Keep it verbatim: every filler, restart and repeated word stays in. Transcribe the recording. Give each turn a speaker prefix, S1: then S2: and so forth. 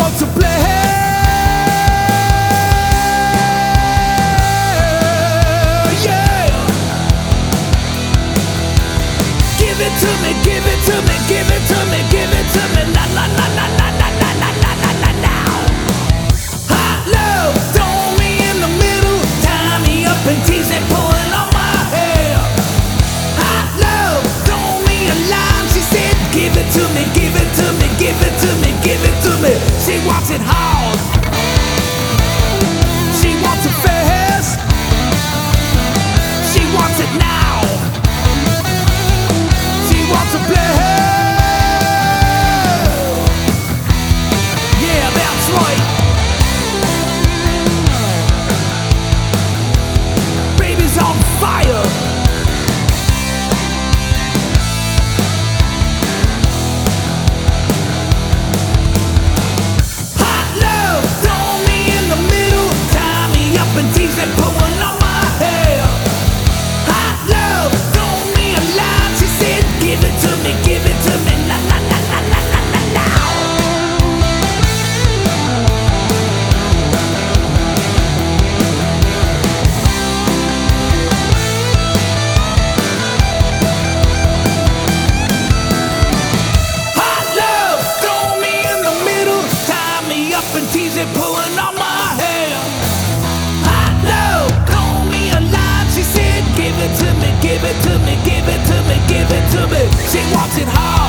S1: wants to play. Yeah. Give it to me, give it to me, give it to me, give it to me. La la la la la la la la la la la now. Hot love, throw me in the middle, tie me up and tease and pulling on my hair. Hot love, throw me a line. She said, give it to me, give it to me, give it to me, give it to me. She wants it hard. She wants it fast. She wants it now. She wants to play. Yeah, that's right. Baby's on fire. Hot love, throw me in the middle, tie me up and tease and pulling on my hair. Hot love, throw me a line. She said, give it to me, give it to me, la la la la la la la now. Hot love, throw me in the middle, tie me up and tease it, pulling on my hair. Hot love, throw me a line. She said, give it to me, give it to me, give it to me, give it to me. She wants it hard.